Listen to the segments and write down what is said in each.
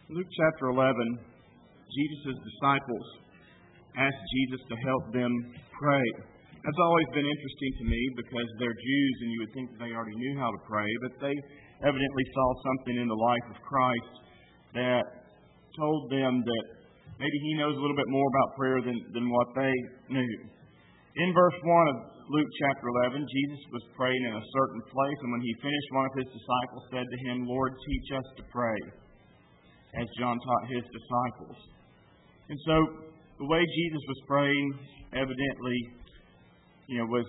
Luke chapter 11, Jesus' disciples asked Jesus to help them pray. That's always been interesting to me because they're Jews and you would think that they already knew how to pray, but they evidently saw something in the life of Christ that told them that maybe He knows a little bit more about prayer than what they knew. In verse 1 of Luke chapter 11, Jesus was praying in a certain place, and when He finished, one of His disciples said to Him, "Lord, teach us to pray, as John taught His disciples." And so, the way Jesus was praying, evidently, was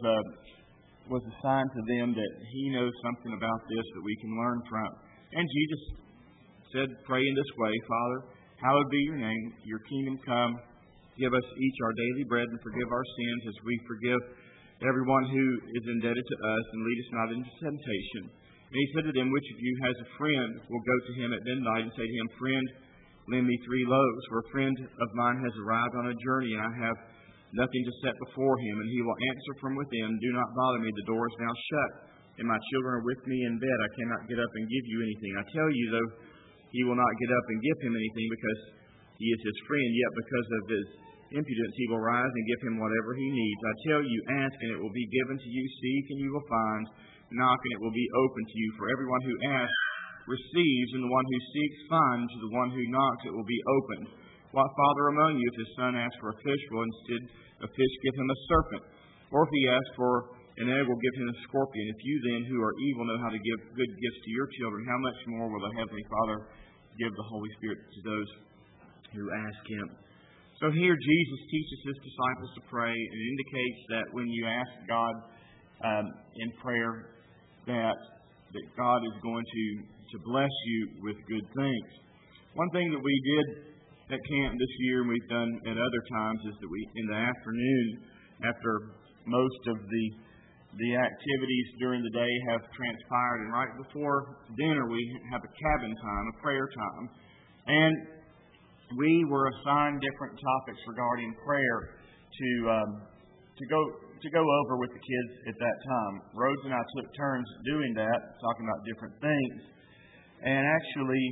a sign to them that He knows something about this that we can learn from. And Jesus said, "Pray in this way, Father, hallowed be your name, your kingdom come. Give us each our daily bread and forgive our sins as we forgive everyone who is indebted to us, and lead us not into temptation." And He said to them, "Which of you has a friend will go to him at midnight and say to him, 'Friend, lend me 3 loaves, for a friend of mine has arrived on a journey, and I have nothing to set before him.' And he will answer from within, 'Do not bother me, the door is now shut, and my children are with me in bed. I cannot get up and give you anything.' I tell you, though, he will not get up and give him anything because he is his friend, yet because of his impudence he will rise and give him whatever he needs. I tell you, ask, and it will be given to you. Seek, and you will find. Knock, and it will be open to you. For everyone who asks receives, and the one who seeks finds. To the one who knocks, it will be opened. What father among you, if his son asks for a fish, will instead of fish give him a serpent? Or if he asks for an egg, will give him a scorpion? If you then, who are evil, know how to give good gifts to your children, how much more will the Heavenly Father give the Holy Spirit to those who ask Him?" So here Jesus teaches His disciples to pray, and it indicates that when you ask God in prayer, that God is going to bless you with good things. One thing that we did at camp this year, and we've done at other times, is that we, in the afternoon, after most of the activities during the day have transpired, and right before dinner we have a cabin time, a prayer time. And we were assigned different topics regarding prayer to go over with the kids at that time. Rhodes and I took turns doing that, talking about different things. And actually,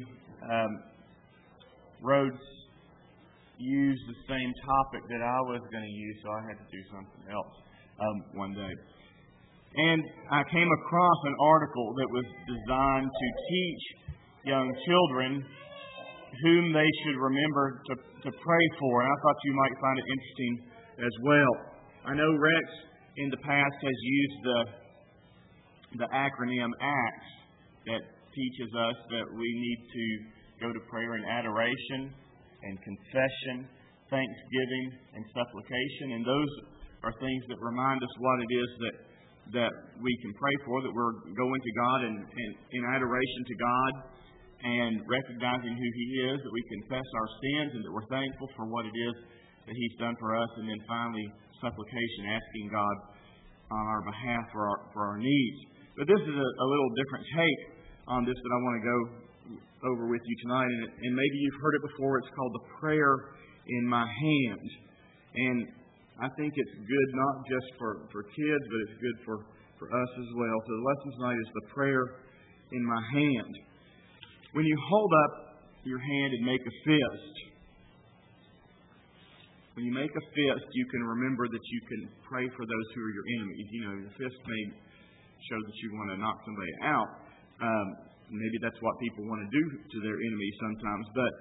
Rhodes used the same topic that I was going to use, so I had to do something else one day. And I came across an article that was designed to teach young children whom they should remember to pray for. And I thought you might find it interesting as well. I know Rex in the past has used the acronym ACTS that teaches us that we need to go to prayer in adoration and confession, thanksgiving, and supplication. And those are things that remind us what it is that we can pray for, that we're going to God and in adoration to God and recognizing who He is, that we confess our sins and that we're thankful for what it is that He's done for us. And then finally, supplication, asking God on our behalf for our needs. But this is a little different take on this that I want to go over with you tonight. And maybe you've heard it before. It's called the prayer in my hand. And I think it's good not just for kids, but it's good for us as well. So the lesson tonight is the prayer in my hand. When you hold up your hand and make a fist, when you make a fist, you can remember that you can pray for those who are your enemies. Your fist may show that you want to knock somebody out. Maybe that's what people want to do to their enemies sometimes. But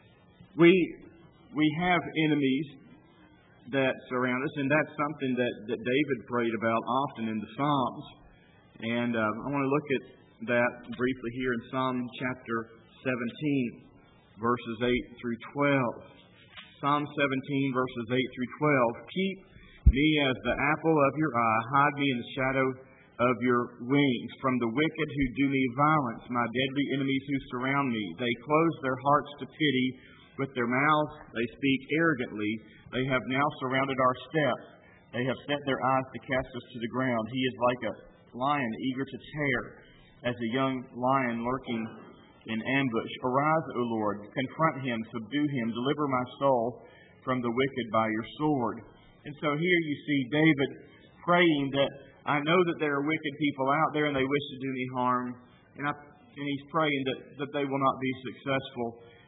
we have enemies that surround us, and that's something that David prayed about often in the Psalms. And I want to look at that briefly here in Psalm chapter 17, verses 8 through 12. Psalm 17, verses 8 through 12. "Keep me as the apple of your eye. Hide me in the shadow of your wings. From the wicked who do me violence, my deadly enemies who surround me. They close their hearts to pity. With their mouths they speak arrogantly. They have now surrounded our steps. They have set their eyes to cast us to the ground. He is like a lion eager to tear, as a young lion lurking in ambush. Arise, O Lord, confront him, subdue him, deliver my soul from the wicked by your sword." And so here you see David praying that I know that there are wicked people out there and they wish to do me harm. And he's praying that they will not be successful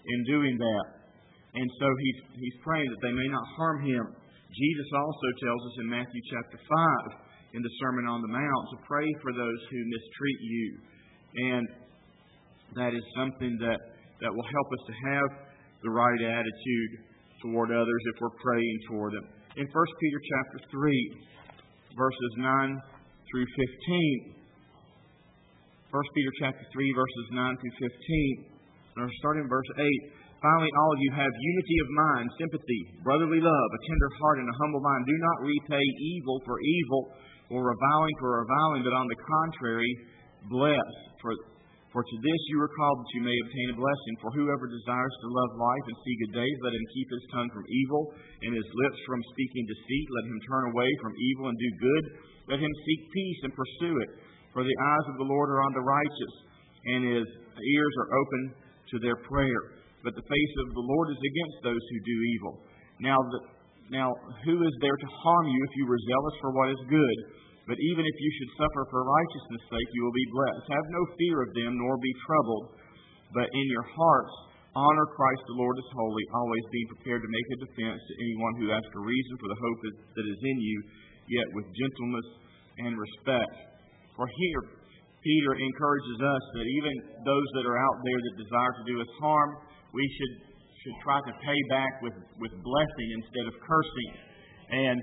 in doing that. And so he's praying that they may not harm him. Jesus also tells us in Matthew chapter 5, in the Sermon on the Mount, to pray for those who mistreat you. And that is something that will help us to have the right attitude toward others if we're praying for them. In 1 Peter chapter 3, verses 9 through 15. 1 Peter chapter 3, verses 9 through 15. Starting in verse 8. Finally, all of you have unity of mind, sympathy, brotherly love, a tender heart, and a humble mind. Do not repay evil for evil, or reviling for reviling, but on the contrary, bless. For to this you are called, that you may obtain a blessing. For whoever desires to love life and see good days, let him keep his tongue from evil, and his lips from speaking deceit. Let him turn away from evil and do good. Let him seek peace and pursue it. For the eyes of the Lord are on the righteous, and his ears are open to their prayer. But the face of the Lord is against those who do evil. Now, who is there to harm you if you were zealous for what is good? But even if you should suffer for righteousness' sake, you will be blessed. Have no fear of them, nor be troubled. But in your hearts, honor Christ the Lord as holy, always being prepared to make a defense to anyone who asks a reason for the hope that is in you, yet with gentleness and respect. For here, Peter encourages us that even those that are out there that desire to do us harm, we should try to pay back with blessing instead of cursing, and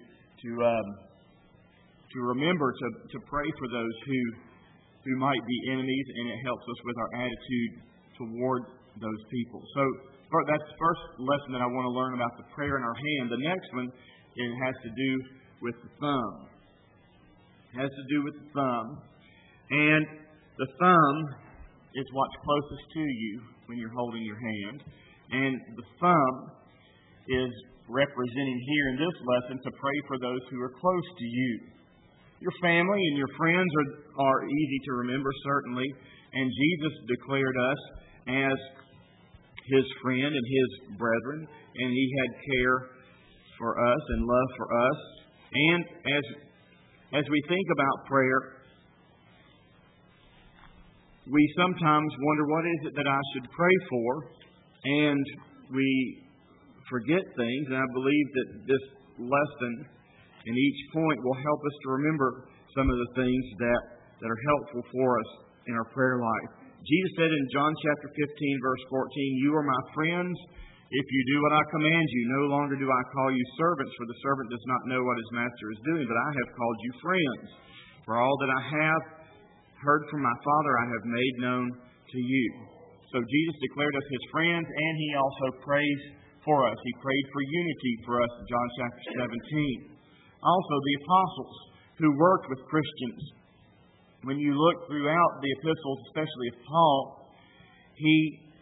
to remember to pray for those who might be enemies, and it helps us with our attitude toward those people. So that's the first lesson that I want to learn about the prayer in our hand. The next one, it has to do with the thumb. It has to do with the thumb. And the thumb is what's closest to you when you're holding your hand. And the thumb is representing here in this lesson to pray for those who are close to you. Your family and your friends are easy to remember, certainly. And Jesus declared us as His friend and His brethren. And He had care for us and love for us. And as we think about prayer, we sometimes wonder, what is it that I should pray for? And we forget things. And I believe that this lesson and each point will help us to remember some of the things that are helpful for us in our prayer life. Jesus said in John chapter 15, verse 14, "You are my friends if you do what I command you. No longer do I call you servants, for the servant does not know what his master is doing, but I have called you friends. For all that I have heard from my Father I have made known to you." So Jesus declared us His friends, and He also prays for us. He prayed for unity for us in John chapter 17. Also, the apostles who worked with Christians. When you look throughout the epistles, especially of Paul, he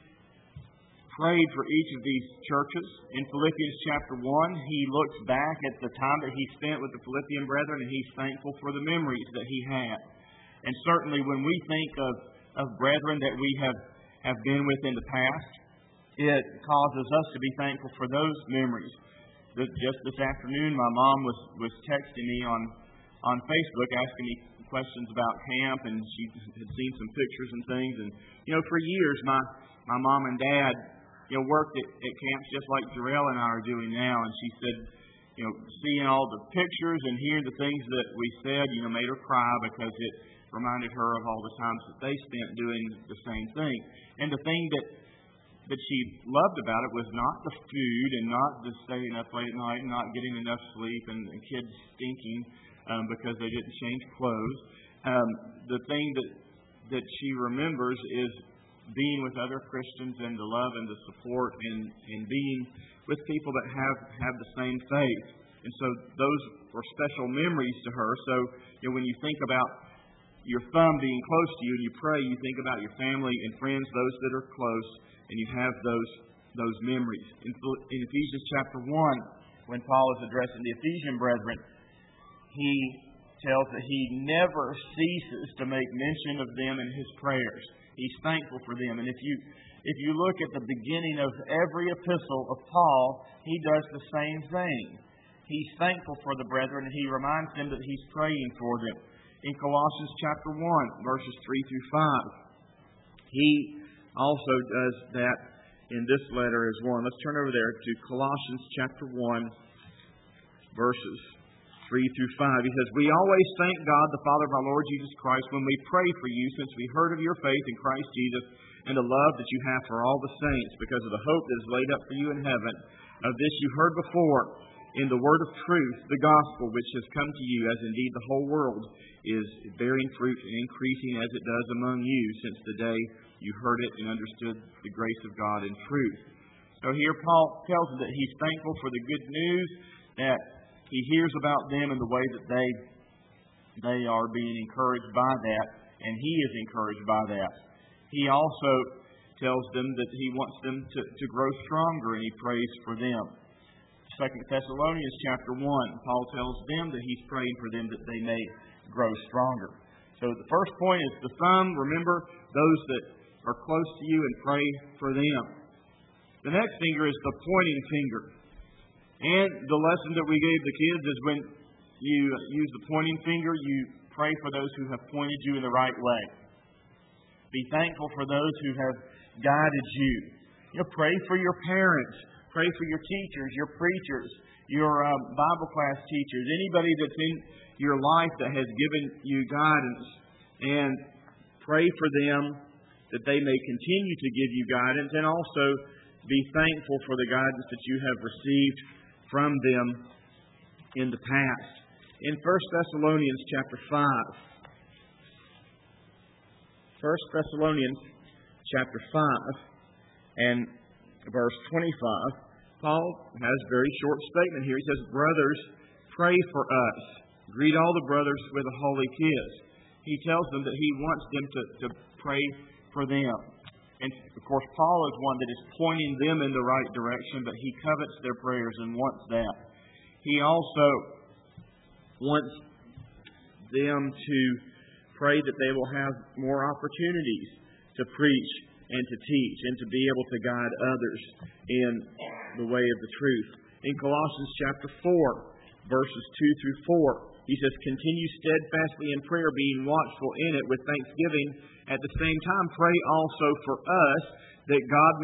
prayed for each of these churches. In Philippians chapter 1, he looks back at the time that he spent with the Philippian brethren, and he's thankful for the memories that he had. And certainly when we think of brethren that we have been with in the past, it causes us to be thankful for those memories. Just this afternoon, my mom was texting me on Facebook asking me questions about camp, and she had seen some pictures and things. And for years, my mom and dad worked at camps just like Jarrell and I are doing now. And she said, seeing all the pictures and hearing the things that we said, made her cry, because it reminded her of all the times that they spent doing the same thing. And the thing that she loved about it was not the food and not the staying up late at night and not getting enough sleep and kids stinking because they didn't change clothes. The thing that she remembers is being with other Christians and the love and the support and being with people that have the same faith. And so those were special memories to her. So when you think about your thumb being close to you and you pray, you think about your family and friends, those that are close, and you have those memories. In Ephesians chapter 1, when Paul is addressing the Ephesian brethren, he tells that he never ceases to make mention of them in his prayers. He's thankful for them. And if you look at the beginning of every epistle of Paul, he does the same thing. He's thankful for the brethren, and he reminds them that he's praying for them. In Colossians chapter 1, verses 3 through 5, he also does that in this letter is one. Let's turn over there to Colossians chapter 1, verses 3 through 5. He says, "We always thank God, the Father of our Lord Jesus Christ, when we pray for you, since we heard of your faith in Christ Jesus and the love that you have for all the saints, because of the hope that is laid up for you in heaven. Of this you heard before in the word of truth, the gospel, which has come to you, as indeed the whole world is bearing fruit and increasing as it does among you, since the day you heard it and understood the grace of God in truth." So here Paul tells us that he's thankful for the good news, that he hears about them and the way that they are being encouraged by that, and he is encouraged by that. He also tells them that he wants them to grow stronger, and he prays for them. 2 Thessalonians chapter 1, Paul tells them that he's praying for them that they may grow stronger. So the first point is the thumb. Remember those that are close to you and pray for them. The next finger is the pointing finger. And the lesson that we gave the kids is when you use the pointing finger, you pray for those who have pointed you in the right way. Be thankful for those who have guided you. Pray for your parents. Pray for your teachers, your preachers, your Bible class teachers, anybody that's in your life that has given you guidance. And pray for them that they may continue to give you guidance, and also be thankful for the guidance that you have received from them in the past. In 1 Thessalonians chapter 5, 1 Thessalonians chapter 5 and verse 25, Paul has a very short statement here. He says, "Brothers, pray for us. Greet all the brothers with a holy kiss." He tells them that he wants them to pray for them. And, of course, Paul is one that is pointing them in the right direction, but he covets their prayers and wants that. He also wants them to pray that they will have more opportunities to preach and to teach and to be able to guide others in the way of the truth. In Colossians chapter 4, verses 2 through 4, he says, "Continue steadfastly in prayer, being watchful in it with thanksgiving. At the same time, pray also for us, that God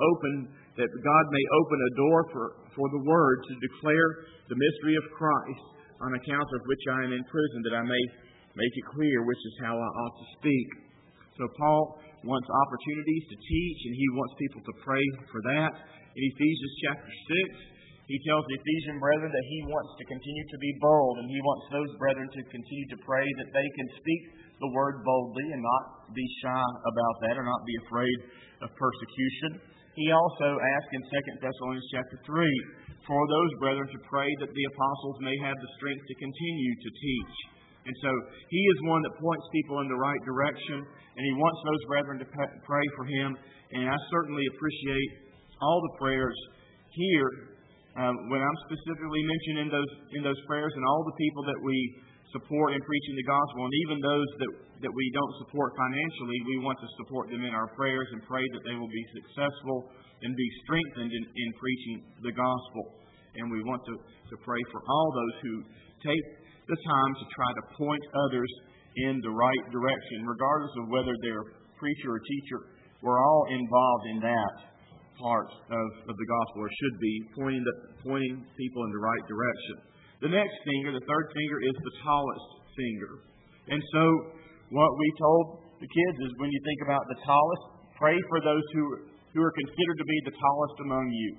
may open a door for the word to declare the mystery of Christ, on account of which I am in prison, that I may make it clear which is how I ought to speak." So Paul wants opportunities to teach, and he wants people to pray for that. In Ephesians chapter 6, he tells the Ephesian brethren that he wants to continue to be bold, and he wants those brethren to continue to pray that they can speak the word boldly and not be shy about that, or not be afraid of persecution. He also asks in 2 Thessalonians chapter 3 for those brethren to pray that the apostles may have the strength to continue to teach. And so he is one that points people in the right direction, and he wants those brethren to pray for him. And I certainly appreciate all the prayers here when I'm specifically mentioned in those prayers, and all the people that we support in preaching the gospel, and even those that we don't support financially, we want to support them in our prayers and pray that they will be successful and be strengthened in preaching the gospel. And we want to pray for all those who take the time to try to point others in the right direction, regardless of whether they're preacher or teacher. We're all involved in that part of the gospel, or should be, pointing people in the right direction. The next finger, the third finger, is the tallest finger. And so what we told the kids is, when you think about the tallest, pray for those who are considered to be the tallest among you.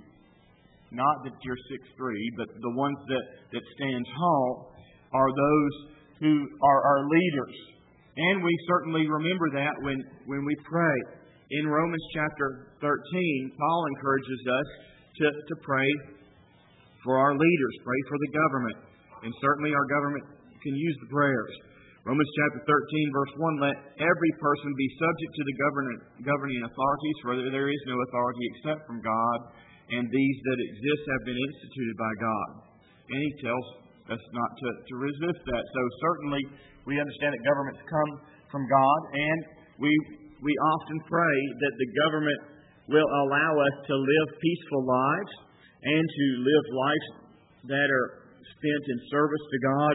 Not that you're 6'3", but the ones that stand tall are those who are our leaders. And we certainly remember that when we pray. In Romans chapter 13, Paul encourages us to pray for our leaders, pray for the government. And certainly our government can use the prayers. Romans chapter 13, verse 1, "Let every person be subject to the governing authorities, for there is no authority except from God, and these that exist have been instituted by God." And he tells us not to resist that. So certainly we understand that governments come from God, and we often pray that the government will allow us to live peaceful lives and to live lives that are spent in service to God.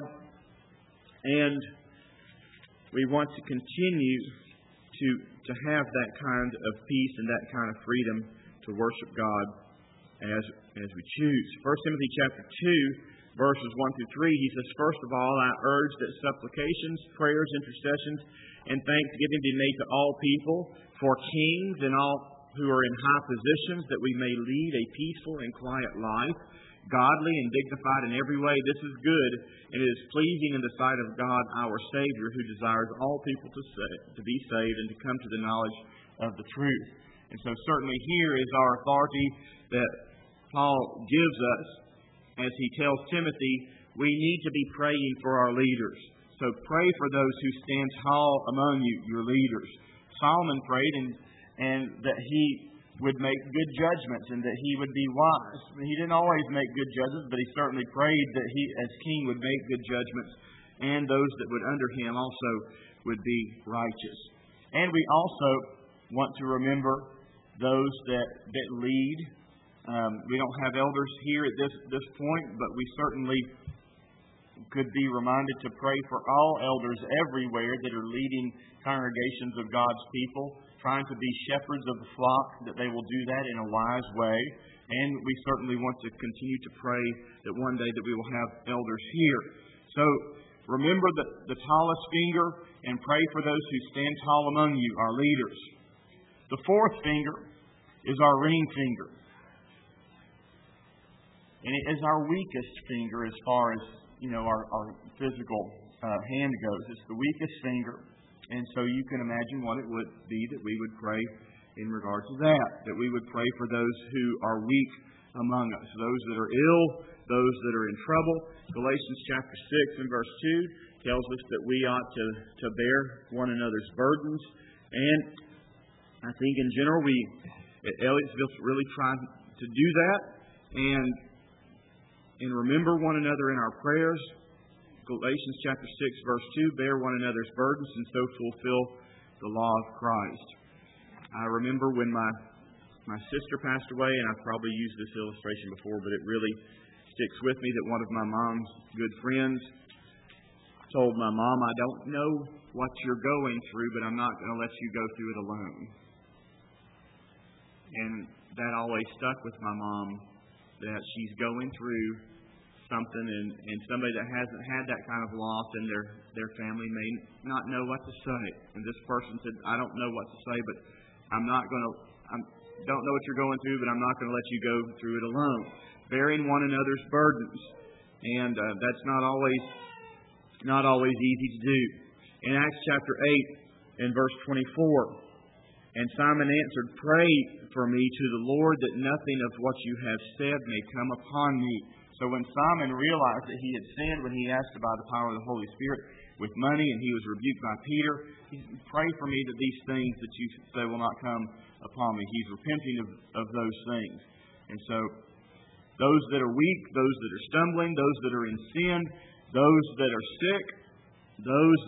And we want to continue to have that kind of peace and that kind of freedom to worship God as we choose. 1 Timothy chapter 2, verses 1 through 3, he says, "First of all, I urge that supplications, prayers, intercessions, and thanksgiving be made to all people, for kings and all who are in high positions, that we may lead a peaceful and quiet life, godly and dignified in every way. This is good, and it is pleasing in the sight of God our Savior, who desires all people to be saved and to come to the knowledge of the truth." And so certainly here is our authority that Paul gives us as he tells Timothy, we need to be praying for our leaders. So pray for those who stand tall among you, your leaders. Solomon prayed and that he would make good judgments and that he would be wise. He didn't always make good judgments, but he certainly prayed that he, as king, would make good judgments, and those that would under him also would be righteous. And we also want to remember those that lead. We don't have elders here at this point, but we certainly could be reminded to pray for all elders everywhere that are leading congregations of God's people, trying to be shepherds of the flock, that they will do that in a wise way. And we certainly want to continue to pray that one day that we will have elders here. So remember the tallest finger and pray for those who stand tall among you, our leaders. The fourth finger is our ring finger. And it is our weakest finger as far as, our physical hand goes. It's the weakest finger. And so you can imagine what it would be that we would pray in regard to that we would pray for those who are weak among us, those that are ill, those that are in trouble. Galatians chapter 6 and verse 2 tells us that we ought to bear one another's burdens. And I think in general we at Elliottsville really try to do that and remember one another in our prayers. Galatians chapter 6, verse 2, bear one another's burdens and so fulfill the law of Christ. I remember when my sister passed away, and I've probably used this illustration before, but it really sticks with me, that one of my mom's good friends told my mom, I don't know what you're going through, but I'm not going to let you go through it alone. And that always stuck with my mom, that she's going through something, and somebody that hasn't had that kind of loss in their family may not know what to say. And this person said, I don't know what to say, but I don't know what you're going through, but I'm not going to let you go through it alone. Bearing one another's burdens. And that's not always easy to do. In Acts chapter 8 and verse 24, and Simon answered, pray for me to the Lord that nothing of what you have said may come upon me. So when Simon realized that he had sinned when he asked about the power of the Holy Spirit with money, and he was rebuked by Peter, he said, pray for me that these things that you say will not come upon me. He's repenting of those things. And so those that are weak, those that are stumbling, those that are in sin, those that are sick, those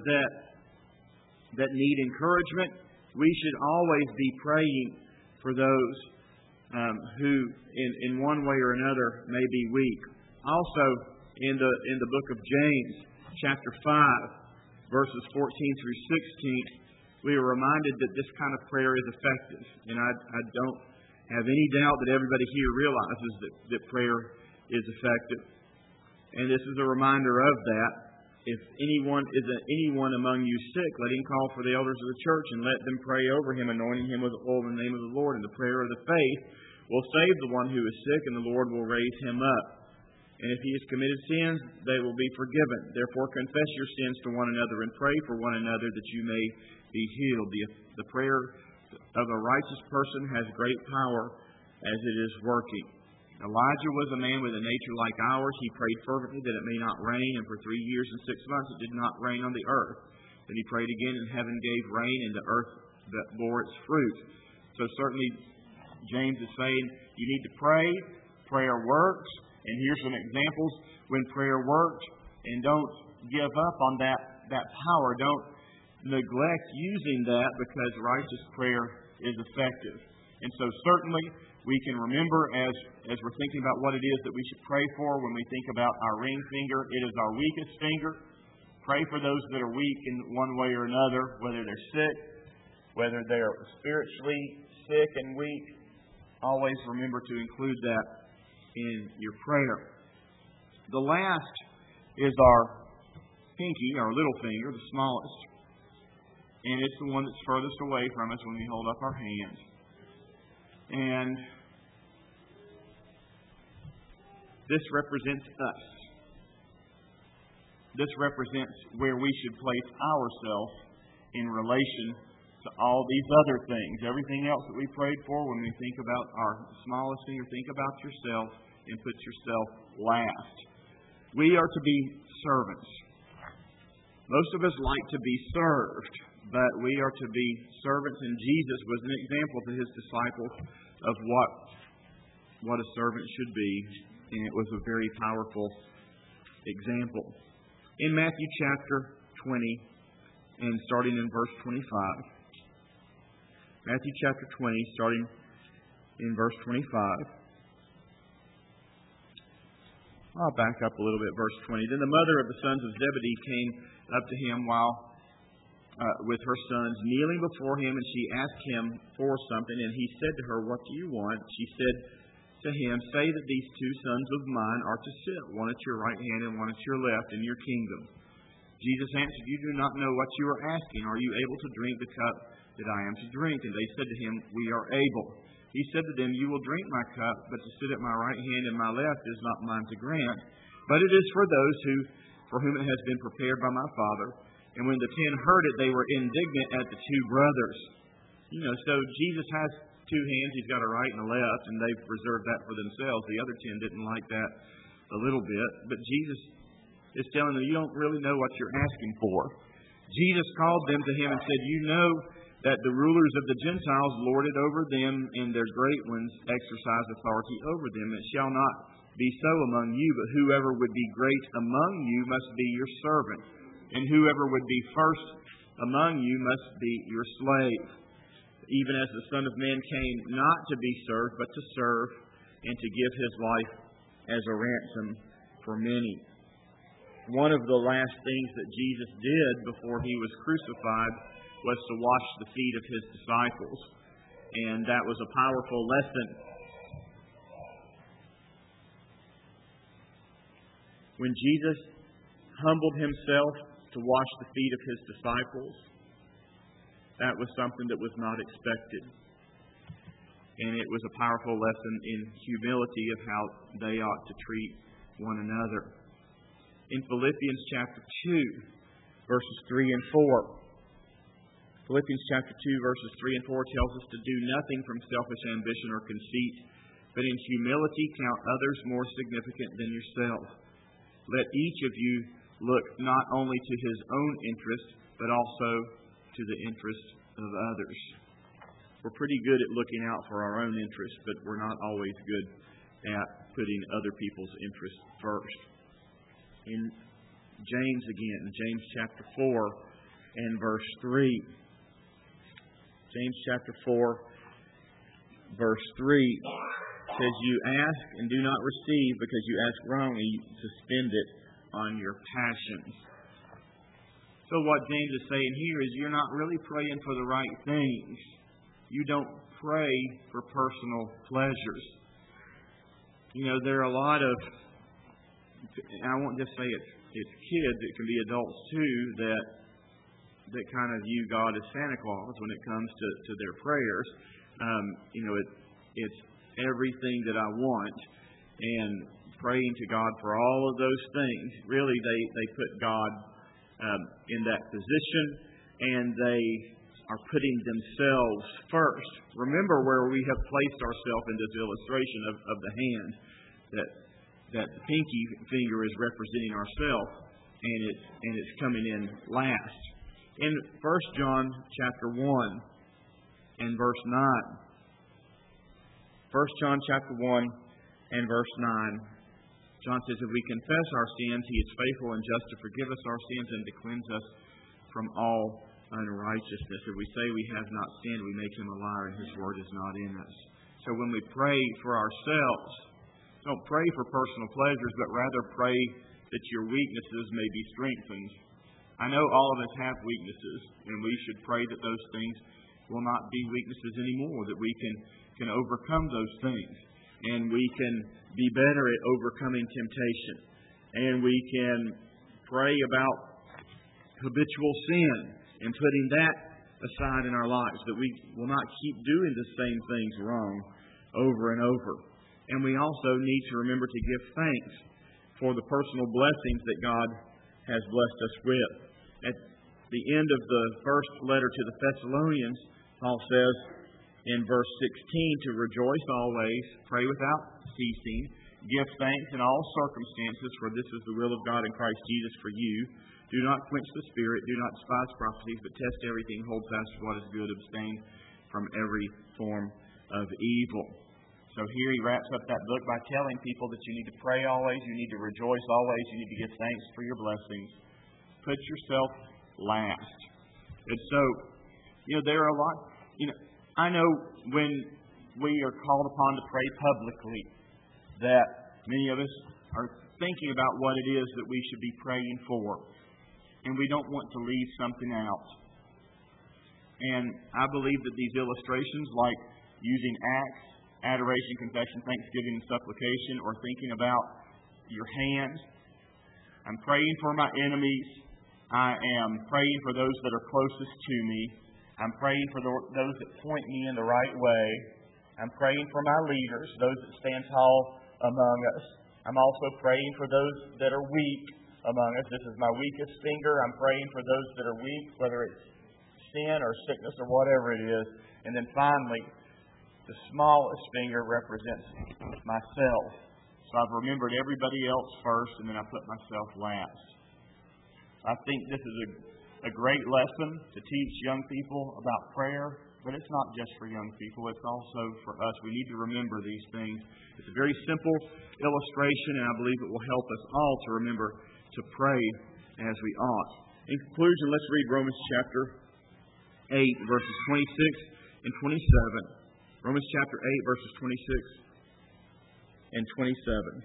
that need encouragement, we should always be praying for those who in one way or another may be weak. Also, in the book of James, chapter 5, verses 14 through 16, we are reminded that this kind of prayer is effective. And I don't have any doubt that everybody here realizes that prayer is effective. And this is a reminder of that. If anyone among you sick, let him call for the elders of the church and let them pray over him, anointing him with oil in the name of the Lord. And the prayer of the faith will save the one who is sick, and the Lord will raise him up. And if he has committed sins, they will be forgiven. Therefore, confess your sins to one another and pray for one another that you may be healed. The prayer of a righteous person has great power as it is working. Elijah was a man with a nature like ours. He prayed fervently that it may not rain, and for 3 years and 6 months it did not rain on the earth. Then he prayed again, and heaven gave rain, and the earth that bore its fruit. So certainly James is saying you need to pray. Prayer works. And here's some examples when prayer worked. And don't give up on that power. Don't neglect using that, because righteous prayer is effective. And so certainly we can remember as we're thinking about what it is that we should pray for when we think about our ring finger. It is our weakest finger. Pray for those that are weak in one way or another, whether they're sick, whether they're spiritually sick and weak, always remember to include that in your prayer. The last is our pinky, our little finger, the smallest. And it's the one that's furthest away from us when we hold up our hand. And this represents us. This represents where we should place ourselves in relation to all these other things. Everything else that we prayed for, when we think about our smallest finger, think about yourself and put yourself last. We are to be servants. Most of us like to be served, but we are to be servants, and Jesus was an example to his disciples of what a servant should be, and it was a very powerful example. In Matthew chapter 20, and starting in verse 25, Matthew chapter 20, starting in verse 25. I'll back up a little bit, verse 20. Then the mother of the sons of Zebedee came up to him with her sons, kneeling before him, and she asked him for something. And he said to her, "What do you want?" She said to him, "Say that these two sons of mine are to sit, one at your right hand and one at your left, in your kingdom." Jesus answered, "You do not know what you are asking. Are you able to drink the cup that I am to drink?" And they said to him, "We are able." He said to them, "You will drink my cup, but to sit at my right hand and my left is not mine to grant, but it is for those for whom it has been prepared by my Father." And when the 10 heard it, they were indignant at the two brothers. So Jesus has two hands. He's got a right and a left, and they've reserved that for themselves. The other 10 didn't like that a little bit. But Jesus is telling them, you don't really know what you're asking for. Jesus called them to him and said, "You know that the rulers of the Gentiles lord it over them, and their great ones exercise authority over them. It shall not be so among you, but whoever would be great among you must be your servant, and whoever would be first among you must be your slave. Even as the Son of Man came not to be served, but to serve, and to give his life as a ransom for many." One of the last things that Jesus did before he was crucified was to wash the feet of his disciples. And that was a powerful lesson. When Jesus humbled himself to wash the feet of his disciples, that was something that was not expected. And it was a powerful lesson in humility of how they ought to treat one another. In Philippians chapter 2, verses 3 and 4. Philippians chapter 2, verses 3 and 4 tells us to do nothing from selfish ambition or conceit, but in humility count others more significant than yourself. Let each of you look not only to his own interest, but also to the interest of others. We're pretty good at looking out for our own interests, but we're not always good at putting other people's interests first. In James again, James chapter 4 and verse 3. James chapter 4, verse 3 says, "You ask and do not receive because you ask wrongly to spend it on your passions." So what James is saying here is you're not really praying for the right things. You don't pray for personal pleasures. There are a lot of, and I won't just say it's kids, it can be adults too, that kind of view God as Santa Claus when it comes to their prayers. It's everything that I want, and praying to God for all of those things. Really, they put God in that position, and they are putting themselves first. Remember where we have placed ourselves in this illustration of the hand, that the pinky finger is representing ourselves, and it's coming in last. In 1 John chapter 1 and verse 9. 1 John chapter 1 and verse 9. John says, "If we confess our sins, He is faithful and just to forgive us our sins and to cleanse us from all unrighteousness. If we say we have not sinned, we make Him a liar, and His word is not in us." So when we pray for ourselves, don't pray for personal pleasures, but rather pray that your weaknesses may be strengthened. I know all of us have weaknesses, and we should pray that those things will not be weaknesses anymore, that we can can overcome those things. And we can be better at overcoming temptation. And we can pray about habitual sin and putting that aside in our lives, that we will not keep doing the same things wrong over and over. And we also need to remember to give thanks for the personal blessings that God has blessed us with. At the end of the first letter to the Thessalonians, Paul says in verse 16 to rejoice always, pray without ceasing, give thanks in all circumstances, for this is the will of God in Christ Jesus for you. Do not quench the Spirit, do not despise prophecies, but test everything, hold fast to what is good, abstain from every form of evil. So here he wraps up that book by telling people that you need to pray always, you need to rejoice always, you need to give thanks for your blessings. Put yourself last. And so, there are a lot, I know when we are called upon to pray publicly that many of us are thinking about what it is that we should be praying for. And we don't want to leave something out. And I believe that these illustrations, like using acts, adoration, confession, thanksgiving, and supplication, or thinking about your hands, I'm praying for my enemies. I am praying for those that are closest to me. I'm praying for those that point me in the right way. I'm praying for my leaders, those that stand tall among us. I'm also praying for those that are weak among us. This is my weakest finger. I'm praying for those that are weak, whether it's sin or sickness or whatever it is. And then finally, the smallest finger represents myself. So I've remembered everybody else first, and then I put myself last. I think this is a great lesson to teach young people about prayer, but it's not just for young people. It's also for us. We need to remember these things. It's a very simple illustration, and I believe it will help us all to remember to pray as we ought. In conclusion, let's read Romans chapter 8, verses 26 and 27. Romans chapter 8, verses 26 and 27.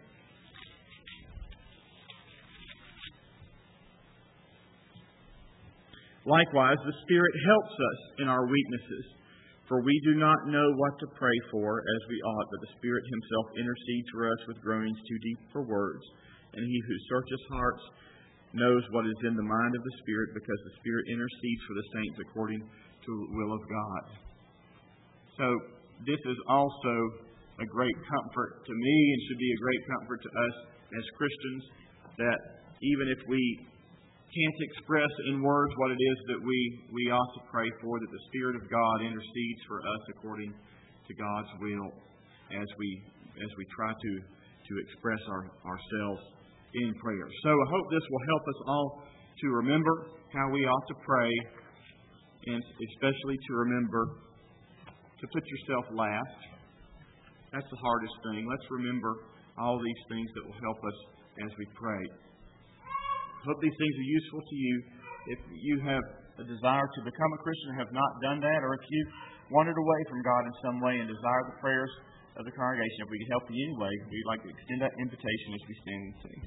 Likewise, the Spirit helps us in our weaknesses, for we do not know what to pray for as we ought, but the Spirit Himself intercedes for us with groanings too deep for words. And He who searches hearts knows what is in the mind of the Spirit, because the Spirit intercedes for the saints according to the will of God. So, this is also a great comfort to me, and should be a great comfort to us as Christians, that even if we can't express in words what it is that we ought to pray for, that the Spirit of God intercedes for us according to God's will as we try to express ourselves in prayer. So I hope this will help us all to remember how we ought to pray, and especially to remember to put yourself last. That's the hardest thing. Let's remember all these things that will help us as we pray. I hope these things are useful to you. If you have a desire to become a Christian and have not done that, or if you've wandered away from God in some way and desire the prayers of the congregation, if we can help you in any way, we'd like to extend that invitation as we stand and sing.